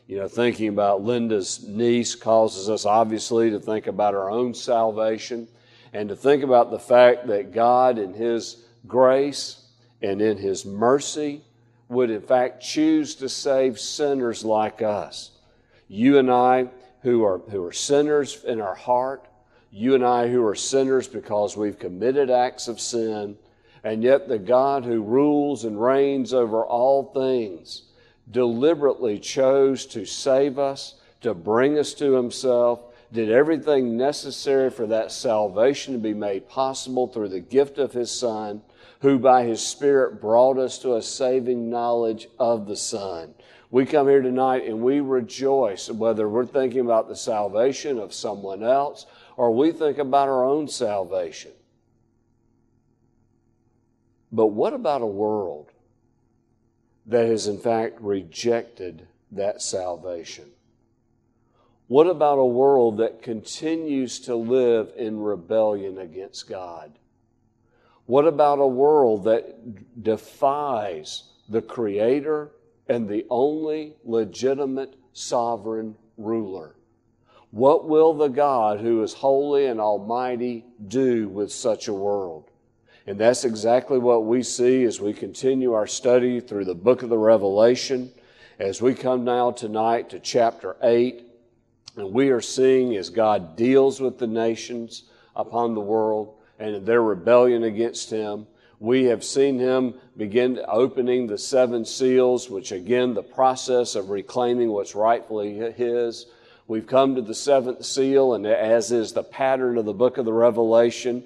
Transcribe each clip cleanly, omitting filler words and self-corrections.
Thinking about Linda's niece causes us obviously to think about our own salvation and to think about the fact that God in His grace and in His mercy would in fact choose to save sinners like us. You and I who are sinners in our heart, you and I who are sinners because we've committed acts of sin, and yet the God who rules and reigns over all things deliberately chose to save us, to bring us to Himself, did everything necessary for that salvation to be made possible through the gift of His Son, who by His Spirit brought us to a saving knowledge of the Son. We come here tonight and we rejoice, whether we're thinking about the salvation of someone else or we think about our own salvation. But what about a world that has in fact rejected that salvation? What about a world that continues to live in rebellion against God? What about a world that defies the Creator and the only legitimate sovereign ruler? What will the God who is holy and almighty do with such a world? And that's exactly what we see as we continue our study through the book of the Revelation. As we come now tonight to chapter 8, and we are seeing as God deals with the nations upon the world and their rebellion against Him. We have seen Him begin opening the 7 seals, which again, the process of reclaiming what's rightfully His. We've come to the 7th seal, and as is the pattern of the book of the Revelation,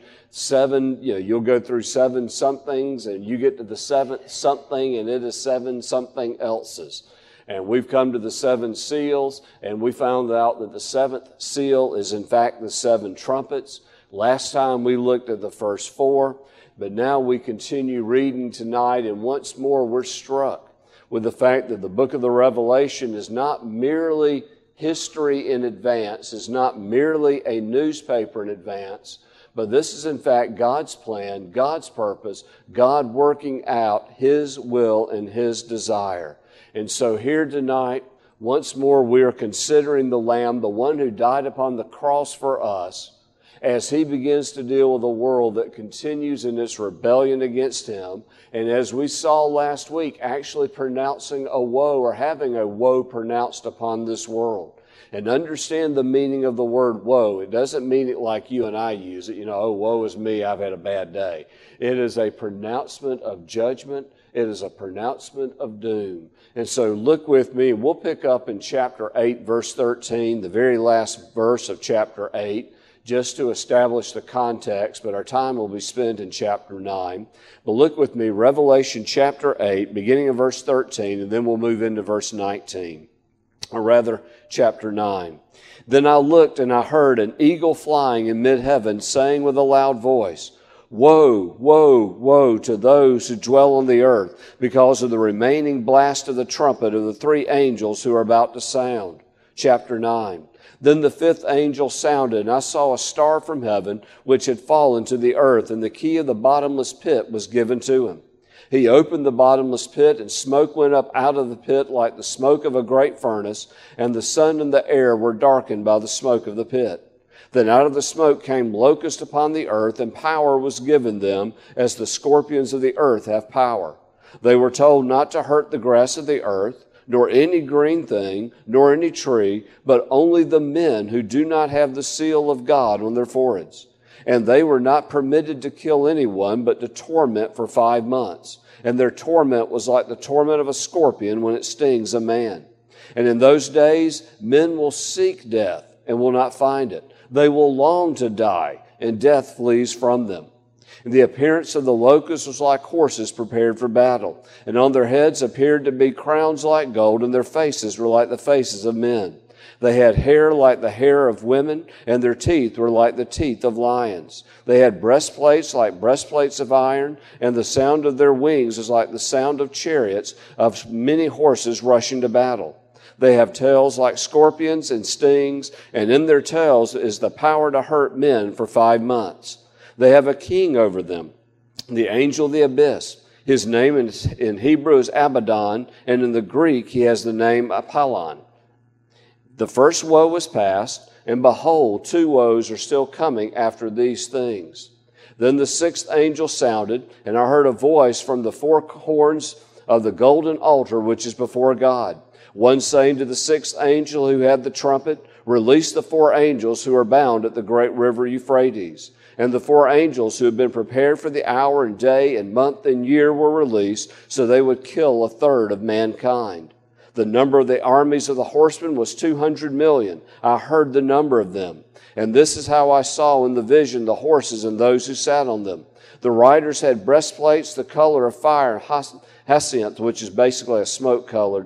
7, you'll go through 7 somethings, and you get to the 7th something, and it is 7 something else's. And we've come to the 7 seals, and we found out that the 7th seal is in fact the 7 trumpets. Last time we looked at the first 4, but now we continue reading tonight, and once more we're struck with the fact that the book of the Revelation is not merely history in advance, is not merely a newspaper in advance, but this is in fact God's plan, God's purpose, God working out His will and His desire. And so here tonight, once more we are considering the Lamb, the one who died upon the cross for us, as He begins to deal with a world that continues in its rebellion against Him. And as we saw last week, actually pronouncing a woe or having a woe pronounced upon this world. And understand the meaning of the word woe. It doesn't mean it like you and I use it. Oh, woe is me, I've had a bad day. It is a pronouncement of judgment. It is a pronouncement of doom. And so look with me, and we'll pick up in chapter 8, verse 13, the very last verse of chapter 8, just to establish the context, but our time will be spent in chapter 9. But look with me, Revelation chapter 8, beginning of verse 13, and then we'll move into verse 19. Or rather, chapter 9. Then I looked and I heard an eagle flying in mid-heaven, saying with a loud voice, Woe, woe, woe to those who dwell on the earth, because of the remaining blast of the trumpet of the 3 angels who are about to sound. Chapter 9. Then the 5th angel sounded, and I saw a star from heaven, which had fallen to the earth, and the key of the bottomless pit was given to him. He opened the bottomless pit, and smoke went up out of the pit like the smoke of a great furnace, and the sun and the air were darkened by the smoke of the pit. Then out of the smoke came locusts upon the earth, and power was given them, as the scorpions of the earth have power. They were told not to hurt the grass of the earth, nor any green thing, nor any tree, but only the men who do not have the seal of God on their foreheads. And they were not permitted to kill anyone, but to torment for 5 months. And their torment was like the torment of a scorpion when it stings a man. And in those days, men will seek death and will not find it. They will long to die, and death flees from them. And the appearance of the locusts was like horses prepared for battle. And on their heads appeared to be crowns like gold, and their faces were like the faces of men. They had hair like the hair of women, and their teeth were like the teeth of lions. They had breastplates like breastplates of iron, and the sound of their wings is like the sound of chariots of many horses rushing to battle. They have tails like scorpions and stings, and in their tails is the power to hurt men for 5 months. They have a king over them, the angel of the abyss. His name in Hebrew is Abaddon, and in the Greek he has the name Apollyon. The first woe was past, and behold, 2 woes are still coming after these things. Then the 6th angel sounded, and I heard a voice from the 4 horns of the golden altar which is before God, one saying to the 6th angel who had the trumpet, Release the 4 angels who are bound at the great river Euphrates. And the 4 angels who had been prepared for the hour and day and month and year were released, so they would kill 1/3 of mankind. The number of the armies of the horsemen was 200 million. I heard the number of them. And this is how I saw in the vision the horses and those who sat on them. The riders had breastplates the color of fire and hyacinth, which is basically a smoke-colored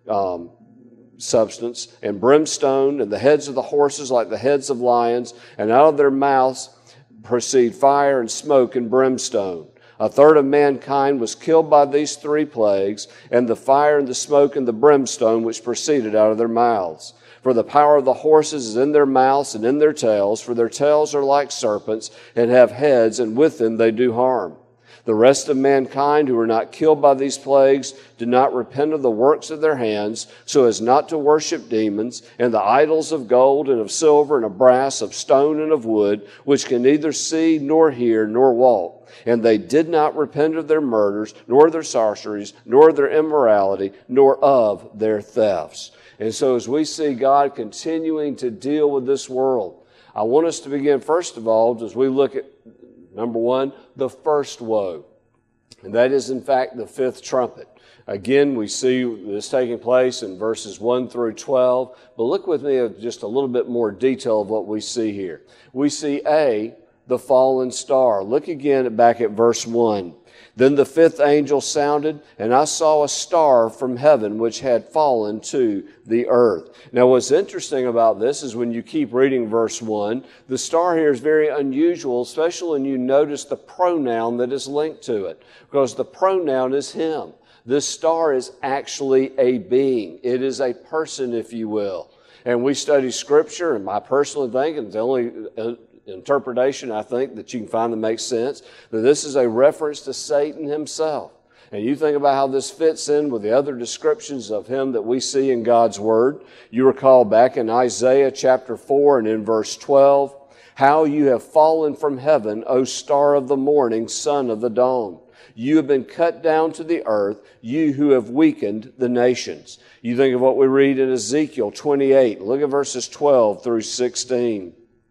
substance, and brimstone, and the heads of the horses like the heads of lions, and out of their mouths proceed fire and smoke and brimstone. 1/3 of mankind was killed by these 3 plagues, and the fire and the smoke and the brimstone which proceeded out of their mouths. For the power of the horses is in their mouths and in their tails, for their tails are like serpents and have heads, and with them they do harm. The rest of mankind who were not killed by these plagues did not repent of the works of their hands, so as not to worship demons and the idols of gold and of silver and of brass, of stone and of wood, which can neither see nor hear nor walk. And they did not repent of their murders, nor their sorceries, nor their immorality, nor of their thefts. And so as we see God continuing to deal with this world, I want us to begin, first of all, as we look at number 1, the first woe. And that is, in fact, the 5th trumpet. Again, we see this taking place in verses 1 through 12. But look with me at just a little bit more detail of what we see here. We see the fallen star. Look again back at verse 1. Then the 5th angel sounded, and I saw a star from heaven which had fallen to the earth. Now, what's interesting about this is when you keep reading verse 1, the star here is very unusual, especially when you notice the pronoun that is linked to it, because the pronoun is him. This star is actually a being. It is a person, if you will. And we study Scripture, and I personally think, and the only interpretation I think that you can find that makes sense, that this is a reference to Satan himself. And you think about how this fits in with the other descriptions of him that we see in God's Word. You recall back in Isaiah chapter 4 and in verse 12, how you have fallen from heaven, O star of the morning, son of the dawn. You have been cut down to the earth, you who have weakened the nations. You think of what we read in Ezekiel 28. Look at verses 12 through 16.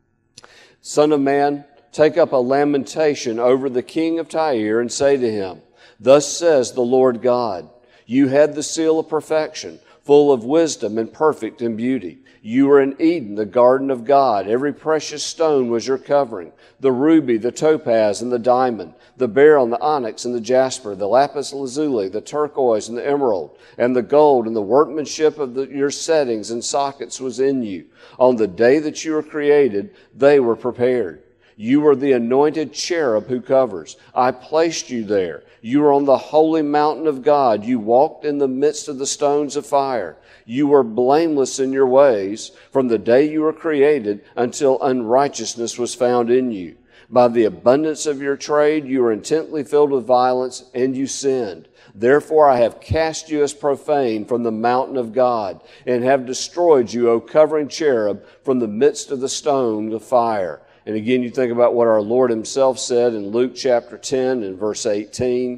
Son of man, take up a lamentation over the king of Tyre and say to him, Thus says the Lord God, you had the seal of perfection, full of wisdom and perfect in beauty. You were in Eden, the garden of God. Every precious stone was your covering, the ruby, the topaz, and the diamond, the beryl, and the onyx, and the jasper, the lapis lazuli, the turquoise, and the emerald, and the gold, and the workmanship of your settings and sockets was in you. On the day that you were created, they were prepared. You were the anointed cherub who covers. I placed you there. You were on the holy mountain of God. You walked in the midst of the stones of fire. You were blameless in your ways from the day you were created until unrighteousness was found in you. By the abundance of your trade, you were intently filled with violence, and you sinned. Therefore I have cast you as profane from the mountain of God, and have destroyed you, O covering cherub, from the midst of the stones of fire. And again, you think about what our Lord himself said in Luke chapter 10 and verse 18.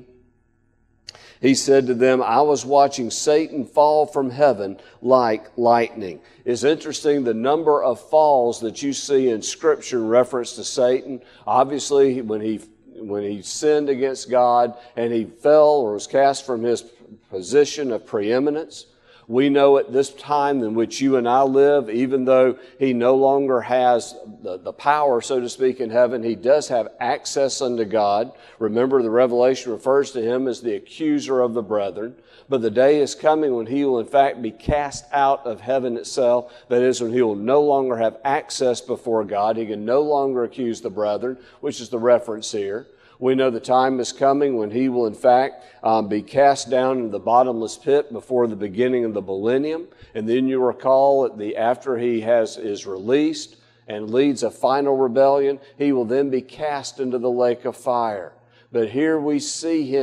He said to them, I was watching Satan fall from heaven like lightning. It's interesting the number of falls that you see in Scripture in reference to Satan. Obviously, when he sinned against God and he fell or was cast from his position of preeminence, we know at this time in which you and I live, even though he no longer has the power, so to speak, in heaven, he does have access unto God. Remember, the Revelation refers to him as the accuser of the brethren. But the day is coming when he will in fact be cast out of heaven itself. That is, when he will no longer have access before God. He can no longer accuse the brethren, which is the reference here. We know the time is coming when he will in fact be cast down into the bottomless pit before the beginning of the millennium. And then you recall after he is released and leads a final rebellion, he will then be cast into the lake of fire. But here we see him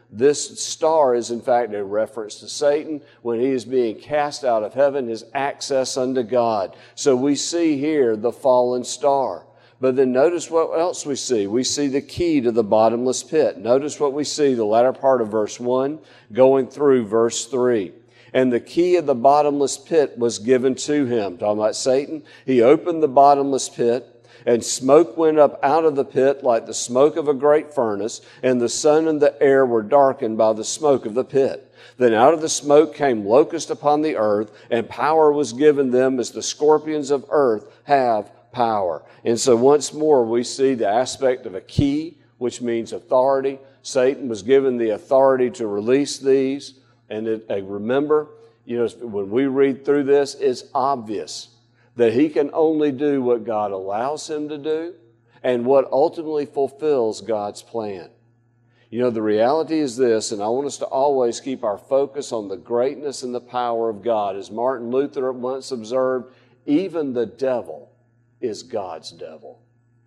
This star is in fact a reference to Satan when he is being cast out of heaven, his access unto God. So we see here the fallen star. But then notice what else we see. We see the key to the bottomless pit. Notice what we see, the latter part of verse 1 going through verse 3. And the key of the bottomless pit was given to him. Talking about Satan. He opened the bottomless pit, and smoke went up out of the pit like the smoke of a great furnace, and the sun and the air were darkened by the smoke of the pit. Then out of the smoke came locusts upon the earth, and power was given them as the scorpions of earth have power. And so once more we see the aspect of a key, which means authority. Satan was given the authority to release these. And remember, when we read through this, it's obvious that he can only do what God allows him to do and what ultimately fulfills God's plan. The reality is this, and I want us to always keep our focus on the greatness and the power of God. As Martin Luther once observed, even the devil is God's devil.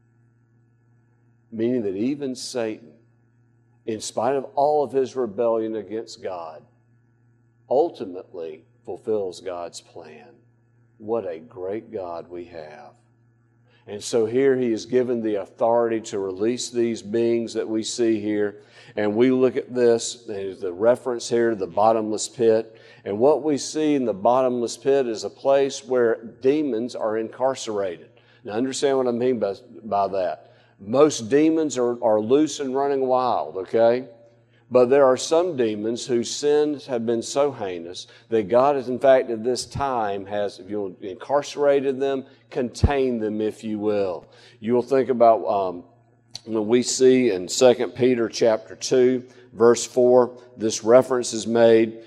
Meaning that even Satan, in spite of all of his rebellion against God, ultimately fulfills God's plan. What a great God we have. And so here he is given the authority to release these beings that we see here. And we look at this, there's the reference here to the bottomless pit. And what we see in the bottomless pit is a place where demons are incarcerated. Now understand what I mean by that. Most demons are loose and running wild, okay? But there are some demons whose sins have been so heinous that God has, in fact, at this time has, if you'll incarcerated them, contained them, if you will. You'll think about when we see in 2 Peter chapter 2, verse 4, this reference is made,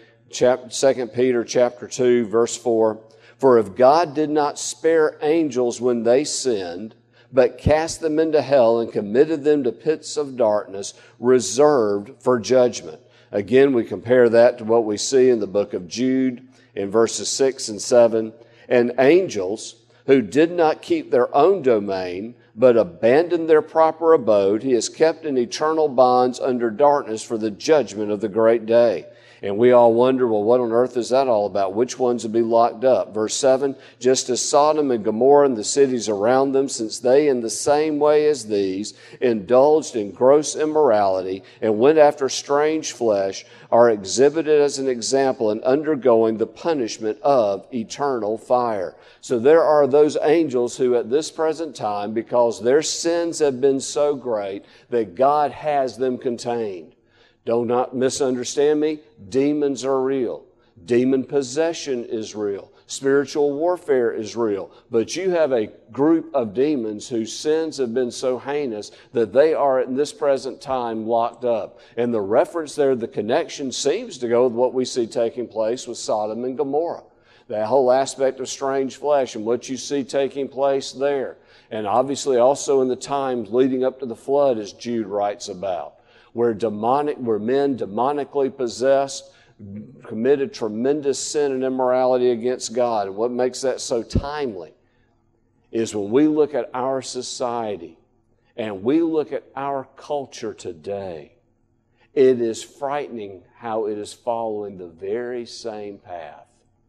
2 Peter chapter 2, verse 4, "For if God did not spare angels when they sinned, but cast them into hell and committed them to pits of darkness reserved for judgment." Again, we compare that to what we see in the book of Jude in verses 6 and 7. "And angels who did not keep their own domain, but abandoned their proper abode, he has kept in eternal bonds under darkness for the judgment of the great day." And we all wonder, well, what on earth is that all about? Which ones would be locked up? Verse 7, "Just as Sodom and Gomorrah and the cities around them, since they in the same way as these indulged in gross immorality and went after strange flesh, are exhibited as an example in undergoing the punishment of eternal fire." So there are those angels who at this present time, because their sins have been so great, that God has them contained. Do not misunderstand me. Demons are real. Demon possession is real. Spiritual warfare is real. But you have a group of demons whose sins have been so heinous that they are in this present time locked up. And the reference there, the connection seems to go with what we see taking place with Sodom and Gomorrah. That whole aspect of strange flesh and what you see taking place there. And obviously also in the times leading up to the flood, as Jude writes about, where men demonically possessed, committed tremendous sin and immorality against God. And what makes that so timely is when we look at our society and we look at our culture today, it is frightening how it is following the very same path.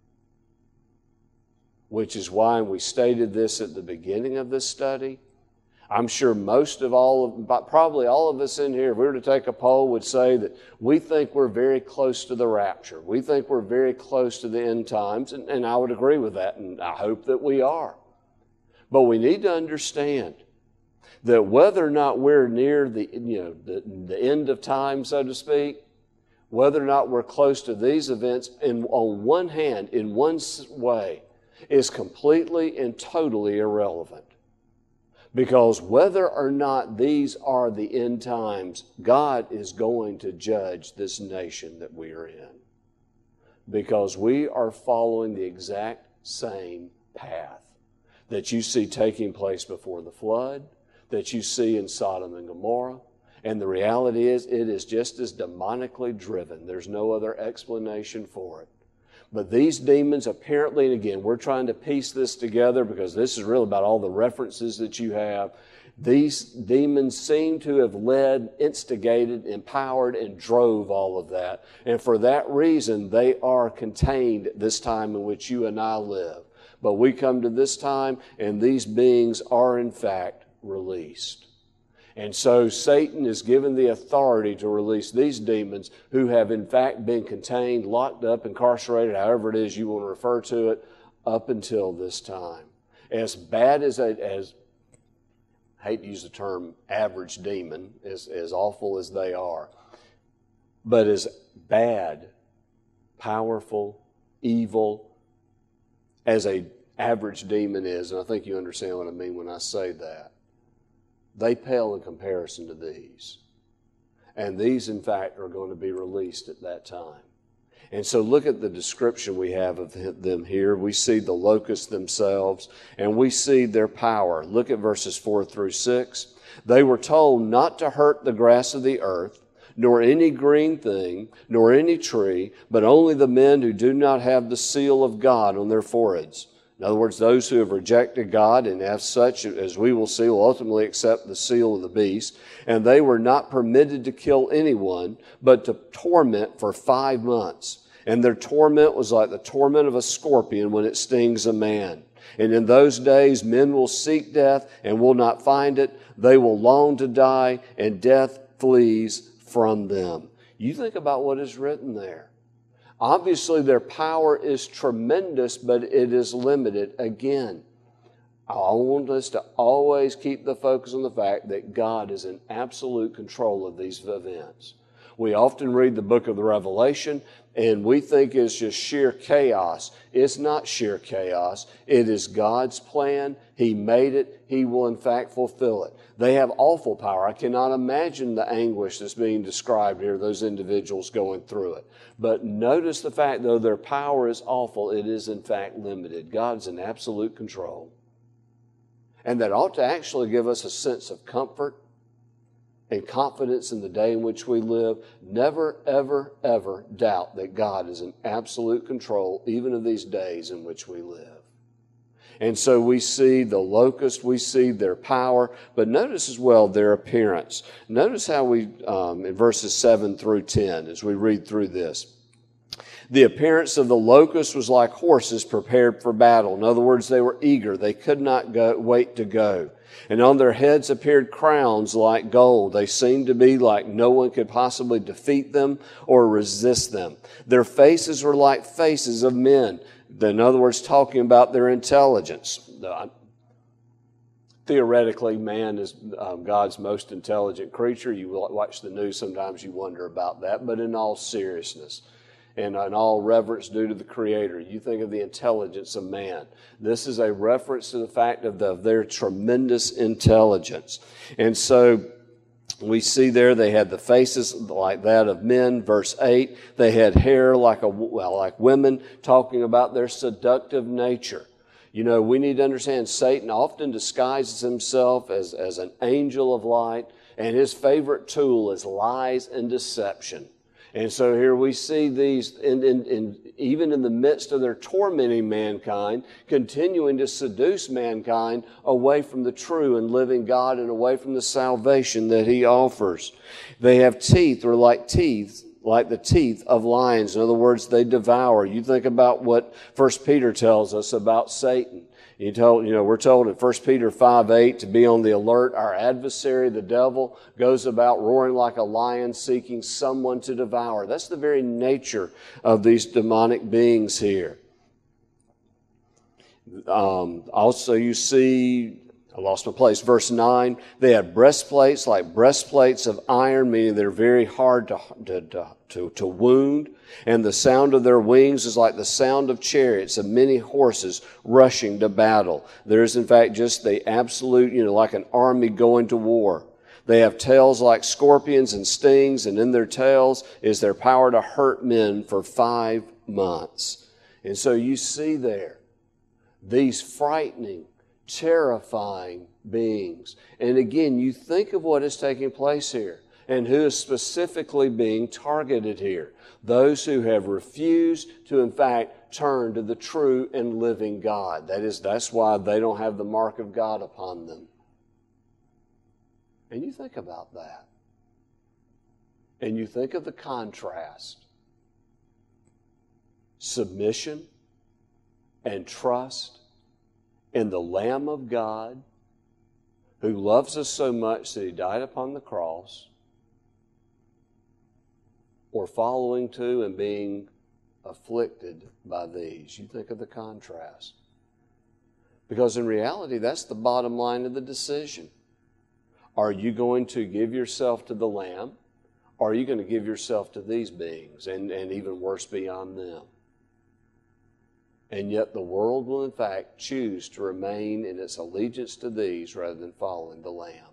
Which is why we stated this at the beginning of this study. I'm sure probably all of us in here, if we were to take a poll, would say that we think we're very close to the rapture. We think we're very close to the end times, and I would agree with that, and I hope that we are. But we need to understand that whether or not we're near the end of time, so to speak, whether or not we're close to these events, on one hand, in one way, is completely and totally irrelevant. Because whether or not these are the end times, God is going to judge this nation that we are in. Because we are following the exact same path that you see taking place before the flood, that you see in Sodom and Gomorrah. And the reality is, it is just as demonically driven. There's no other explanation for it. But these demons apparently, and again, we're trying to piece this together because this is really about all the references that you have. These demons seem to have led, instigated, empowered, and drove all of that. And for that reason, they are contained at this time in which you and I live. But we come to this time, and these beings are in fact released. And so Satan is given the authority to release these demons who have in fact been contained, locked up, incarcerated, however it is you want to refer to it, up until this time. As bad as I hate to use the term average demon, as awful as they are, but as bad, powerful, evil as a average demon is, and I think you understand what I mean when I say that, they pale in comparison to these. And these, in fact, are going to be released at that time. And so look at the description we have of them here. We see the locusts themselves, and we see their power. Look at verses 4 through 6. They were told not to hurt the grass of the earth, nor any green thing, nor any tree, but only the men who do not have the seal of God on their foreheads. In other words, those who have rejected God, and as such, as we will see, will ultimately accept the seal of the beast. And they were not permitted to kill anyone, but to torment for 5 months. And their torment was like the torment of a scorpion when it stings a man. And in those days, men will seek death and will not find it. They will long to die, and death flees from them. You think about what is written there. Obviously, their power is tremendous, but it is limited. Again, I want us to always keep the focus on the fact that God is in absolute control of these events. We often read the book of the Revelation, and we think it's just sheer chaos. It's not sheer chaos. It is God's plan. He made it. He will, in fact, fulfill it. They have awful power. I cannot imagine the anguish that's being described here, those individuals going through it. But notice the fact, though their power is awful, it is, in fact, limited. God's in absolute control. And that ought to actually give us a sense of comfort and confidence in the day in which we live. Never, ever, ever doubt that God is in absolute control, even of these days in which we live. And so we see the locust, we see their power, but notice as well their appearance. Notice how we, in verses 7 through 10, as we read through this. The appearance of the locust was like horses prepared for battle. In other words, they were eager. They could not wait to go. And on their heads appeared crowns like gold. They seemed to be like no one could possibly defeat them or resist them. Their faces were like faces of men. In other words, talking about their intelligence. Theoretically, man is God's most intelligent creature. You watch the news, sometimes you wonder about that. But in all seriousness, and in all reverence due to the Creator, you think of the intelligence of man. This is a reference to the fact of their tremendous intelligence. And so we see there they had the faces like that of men. Verse 8, they had hair like women, talking about their seductive nature. You know, we need to understand Satan often disguises himself as an angel of light, and his favorite tool is lies and deception. And so here we see these, even in the midst of their tormenting mankind, continuing to seduce mankind away from the true and living God and away from the salvation that He offers. They have teeth, or like the teeth of lions. In other words, they devour. You think about what 1 Peter tells us about Satan. We're told in 1 Peter 5:8 to be on the alert. Our adversary, the devil, goes about roaring like a lion, seeking someone to devour. That's the very nature of these demonic beings here. Also, you see, I lost my place. Verse 9, they have breastplates like breastplates of iron, meaning they're very hard to wound. And the sound of their wings is like the sound of chariots of many horses rushing to battle. There is, in fact, just the absolute, like an army going to war. They have tails like scorpions and stings, and in their tails is their power to hurt men for 5 months. And so you see there these frightening, terrifying beings. And again, you think of what is taking place here and who is specifically being targeted here. Those who have refused to, in fact, turn to the true and living God. That's why they don't have the mark of God upon them. And you think about that. And you think of the contrast. Submission and trust in the Lamb of God who loves us so much that He died upon the cross, or following to and being afflicted by these. You think of the contrast. Because in reality, that's the bottom line of the decision. Are you going to give yourself to the Lamb, or are you going to give yourself to these beings, and even worse, beyond them? And yet the world will in fact choose to remain in its allegiance to these rather than following the Lamb.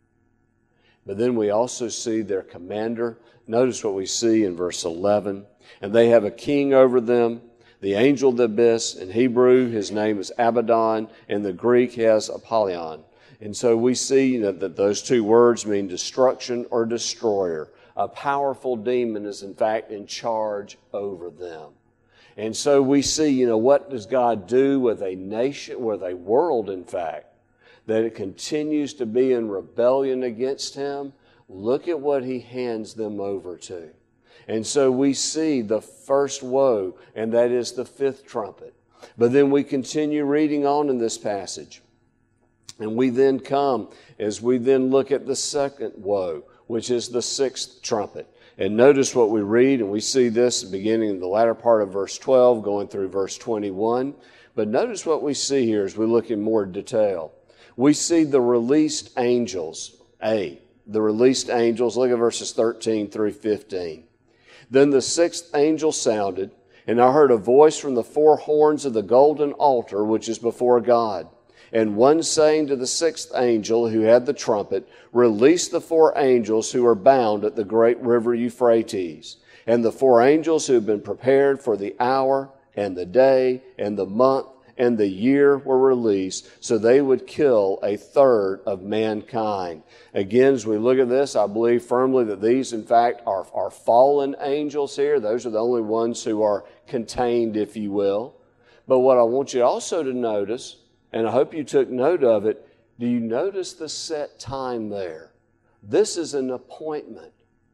But then we also see their commander. Notice what we see in verse 11. And they have a king over them, the angel of the abyss. In Hebrew, his name is Abaddon. In the Greek, he has Apollyon. And so we see that those two words mean destruction or destroyer. A powerful demon is in fact in charge over them. And so we see, what does God do with a nation, with a world, in fact, that it continues to be in rebellion against Him? Look at what He hands them over to. And so we see the first woe, and that is the fifth trumpet. But then we continue reading on in this passage. And we then come, as we then look at the second woe, which is the sixth trumpet. And notice what we read, and we see this beginning in the latter part of verse 12, going through verse 21. But notice what we see here as we look in more detail. We see the released angels. The released angels. Look at verses 13 through 15. Then the sixth angel sounded, and I heard a voice from the four horns of the golden altar which is before God. And one saying to the sixth angel who had the trumpet, release the four angels who are bound at the great river Euphrates. And the four angels who have been prepared for the hour and the day and the month and the year were released, so they would kill a third of mankind. Again, as we look at this, I believe firmly that these, in fact, are fallen angels here. Those are the only ones who are contained, if you will. But what I want you also to notice, and I hope you took note of it, do you notice the set time there? This is an appointment.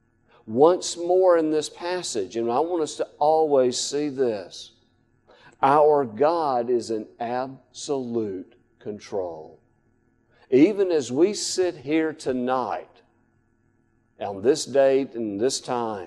Once more in this passage, and I want us to always see this, our God is in absolute control. Even as we sit here tonight, on this date and this time,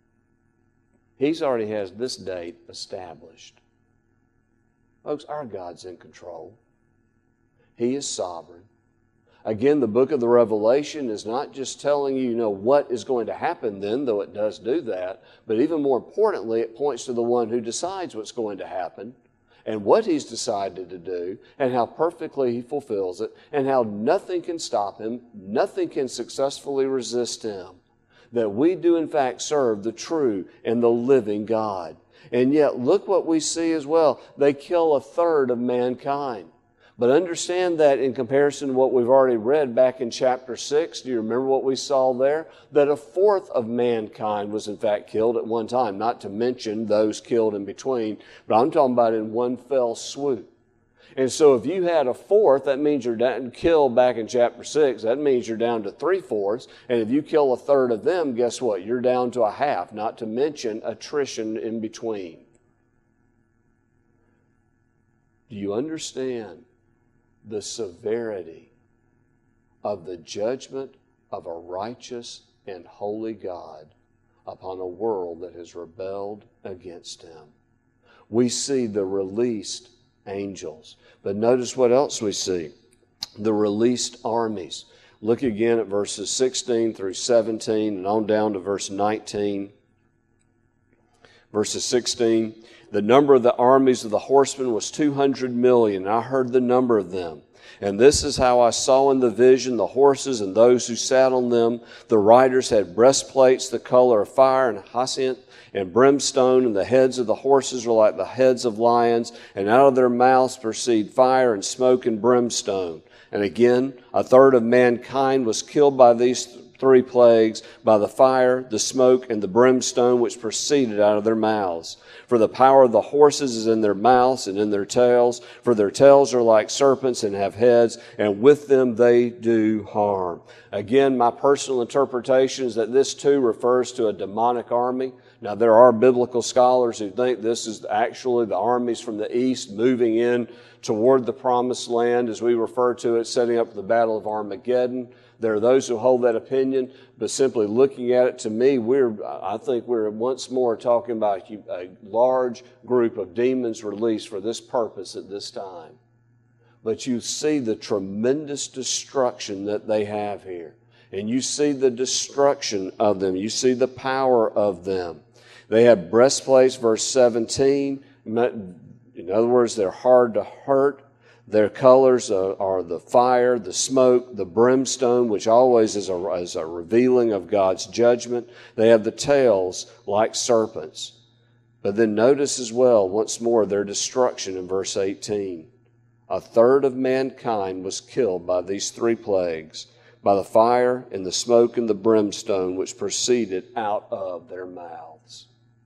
He's already has this date established. Folks, our God's in control. He is sovereign. Again, the book of the Revelation is not just telling you, what is going to happen then, though it does do that, but even more importantly, it points to the one who decides what's going to happen and what He's decided to do and how perfectly He fulfills it and how nothing can stop Him, nothing can successfully resist Him. That we do in fact serve the true and the living God. And yet, look what we see as well. They kill a third of mankind. But understand that in comparison to what we've already read back in chapter 6, do you remember what we saw there? That a fourth of mankind was in fact killed at one time, not to mention those killed in between, but I'm talking about in one fell swoop. And so if you had a fourth, that means you're down, killed back in chapter 6, that means you're down to 3/4. And if you kill a third of them, guess what? You're down to a half, not to mention attrition in between. Do you understand the severity of the judgment of a righteous and holy God upon a world that has rebelled against Him? We see the released angels. But notice what else we see. The released armies. Look again at verses 16 through 17 and on down to verse 19. Verses 16, the number of the armies of the horsemen was 200 million. I heard the number of them. And this is how I saw in the vision the horses and those who sat on them. The riders had breastplates the color of fire and hyacinth and brimstone, and the heads of the horses were like the heads of lions, and out of their mouths proceed fire and smoke and brimstone. And again, a third of mankind was killed by these three plagues, by the fire, the smoke, and the brimstone which proceeded out of their mouths. For the power of the horses is in their mouths and in their tails, for their tails are like serpents and have heads, and with them they do harm. Again, my personal interpretation is that this too refers to a demonic army. Now, there are biblical scholars who think this is actually the armies from the east moving in toward the promised land, as we refer to it, setting up the Battle of Armageddon. There are those who hold that opinion, but simply looking at it, to me, I think we're once more talking about a large group of demons released for this purpose at this time. But you see the tremendous destruction that they have here. And you see the destruction of them. You see the power of them. They have breastplates, verse 17. In other words, they're hard to hurt. Their colors are the fire, the smoke, the brimstone, which always is a revealing of God's judgment. They have the tails like serpents. But then notice as well, once more, their destruction in verse 18. A third of mankind was killed by these three plagues, by the fire and the smoke and the brimstone which proceeded out of their mouths.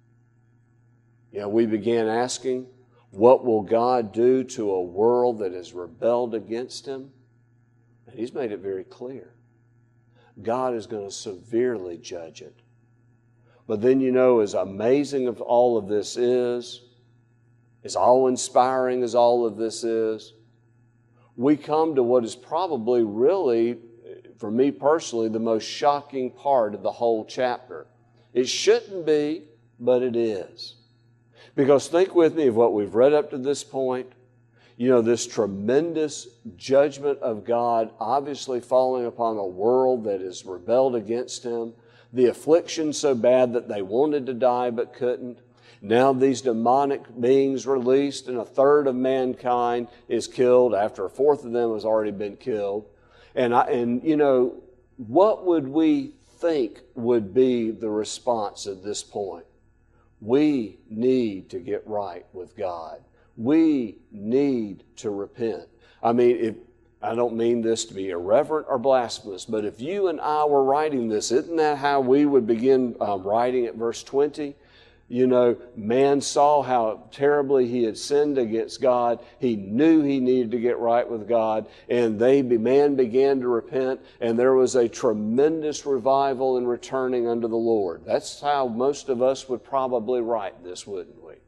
We began asking, what will God do to a world that has rebelled against Him? And He's made it very clear. God is going to severely judge it. But then, as amazing as all of this is, as awe-inspiring as all of this is, we come to what is probably really, for me personally, the most shocking part of the whole chapter. It shouldn't be, but it is. Because think with me of what we've read up to this point. This tremendous judgment of God obviously falling upon a world that has rebelled against Him. The affliction so bad that they wanted to die but couldn't. Now these demonic beings released, and a third of mankind is killed after a fourth of them has already been killed. And what would we think would be the response at this point? We need to get right with God. We need to repent. I don't mean this to be irreverent or blasphemous, but if you and I were writing this, isn't that how we would begin writing at verse 20? Man saw how terribly he had sinned against God. He knew he needed to get right with God, and man began to repent, and there was a tremendous revival and returning unto the Lord. That's how most of us would probably write this, wouldn't we?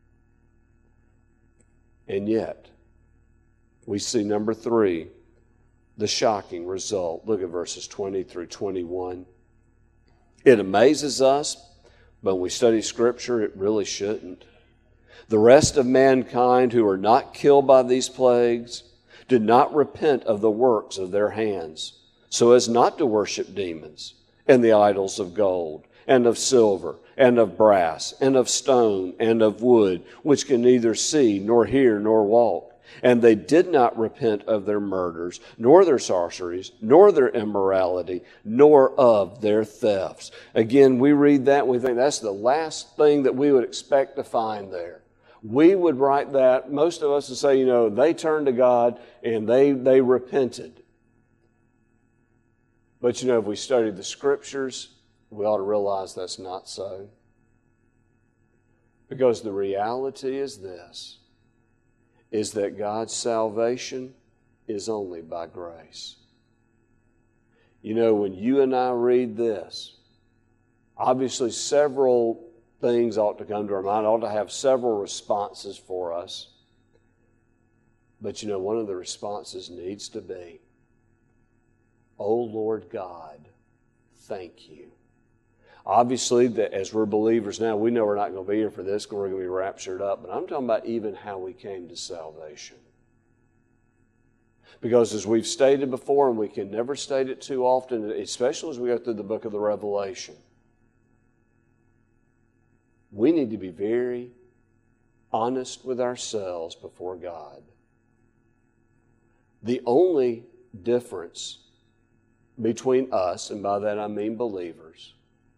And yet, we see number 3, the shocking result. Look at verses 20 through 21. It amazes us, but when we study Scripture, it really shouldn't. The rest of mankind who were not killed by these plagues did not repent of the works of their hands, so as not to worship demons and the idols of gold and of silver and of brass and of stone and of wood, which can neither see nor hear nor walk. And they did not repent of their murders, nor their sorceries, nor their immorality, nor of their thefts. Again, we read that and we think that's the last thing that we would expect to find there. We would write that, most of us would say, they turned to God and they repented. But if we study the Scriptures, we ought to realize that's not so. Because the reality is this, is that God's salvation is only by grace. When you and I read this, obviously several things ought to come to our mind, ought to have several responses for us. But one of the responses needs to be, "Oh Lord God, thank you." Obviously, as we're believers now, we know we're not going to be here for this because we're going to be raptured up. But I'm talking about even how we came to salvation. Because as we've stated before, and we can never state it too often, especially as we go through the book of the Revelation, we need to be very honest with ourselves before God. The only difference between us, and by that I mean believers,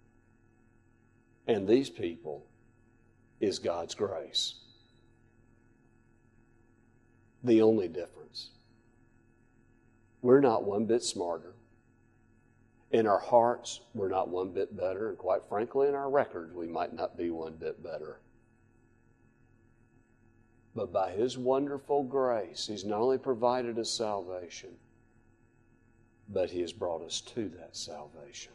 and these people, is God's grace. The only difference. We're not one bit smarter. In our hearts, we're not one bit better, and quite frankly, in our records, we might not be one bit better. But by His wonderful grace, He's not only provided us salvation, but He has brought us to that salvation.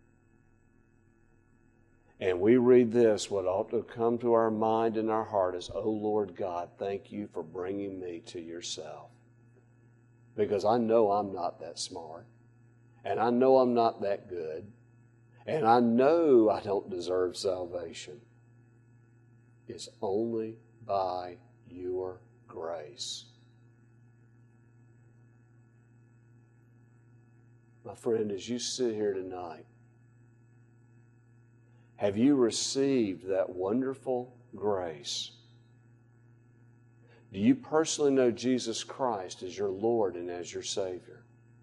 And we read this, what ought to come to our mind and our heart is, "O Lord God, thank you for bringing me to yourself." Because I know I'm not that smart, and I know I'm not that good, and I know I don't deserve salvation. It's only by your grace. My friend, as you sit here tonight, have you received that wonderful grace? Do you personally know Jesus Christ as your Lord and as your Savior?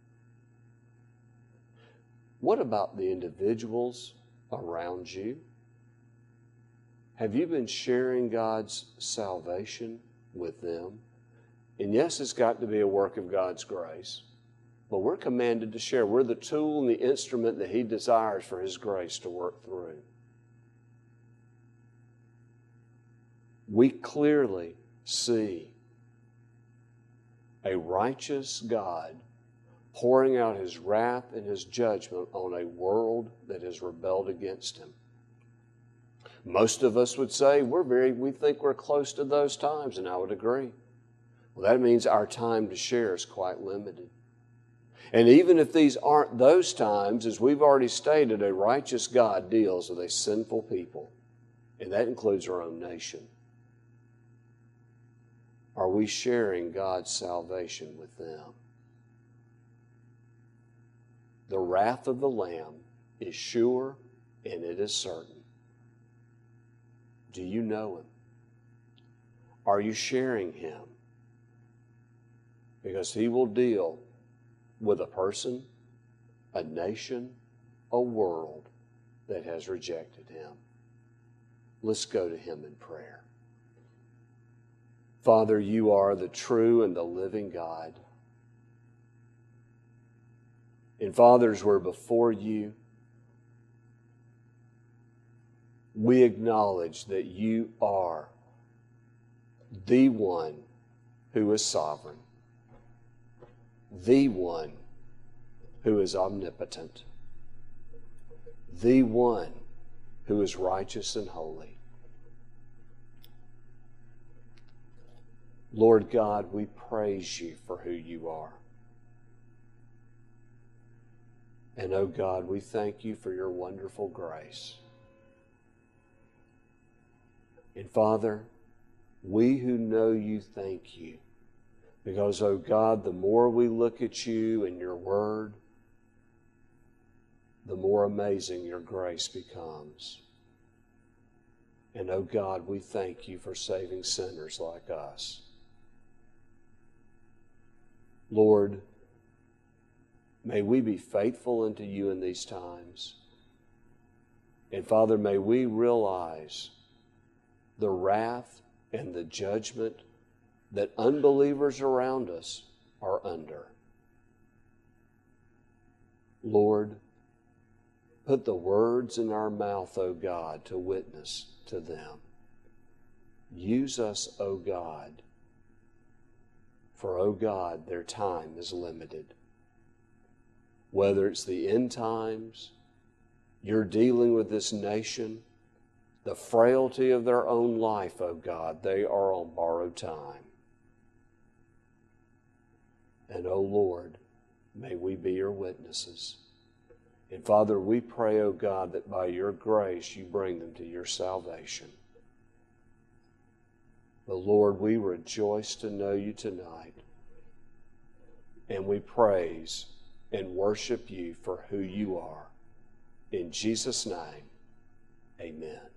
What about the individuals around you? Have you been sharing God's salvation with them? And yes, it's got to be a work of God's grace, but we're commanded to share. We're the tool and the instrument that He desires for His grace to work through. We clearly see a righteous God pouring out His wrath and His judgment on a world that has rebelled against Him. Most of us would say we think we're close to those times, and I would agree. Well, that means our time to share is quite limited. And even if these aren't those times, as we've already stated, a righteous God deals with a sinful people, and that includes our own nation. Are we sharing God's salvation with them? The wrath of the Lamb is sure and it is certain. Do you know Him? Are you sharing Him? Because He will deal with a person, a nation, a world that has rejected Him. Let's go to Him in prayer. Father, You are the true and the living God. And fathers, we're before You. We acknowledge that You are the one who is sovereign, the one who is omnipotent, the one who is righteous and holy. Lord God, we praise You for who You are. And, oh God, we thank You for Your wonderful grace. And Father, we who know You thank You, because, oh God, the more we look at You and Your Word, the more amazing Your grace becomes. And, oh God, we thank You for saving sinners like us. Lord, may we be faithful unto You in these times. And Father, may we realize the wrath and the judgment that unbelievers around us are under. Lord, put the words in our mouth, O God, to witness to them. Use us, O God, for, O God, their time is limited. Whether it's the end times, You're dealing with this nation, the frailty of their own life, O God, they are on borrowed time. And, O Lord, may we be Your witnesses. And Father, we pray, O God, that by Your grace You bring them to Your salvation. But Lord, we rejoice to know You tonight. And we praise and worship You for who You are. In Jesus' name, amen.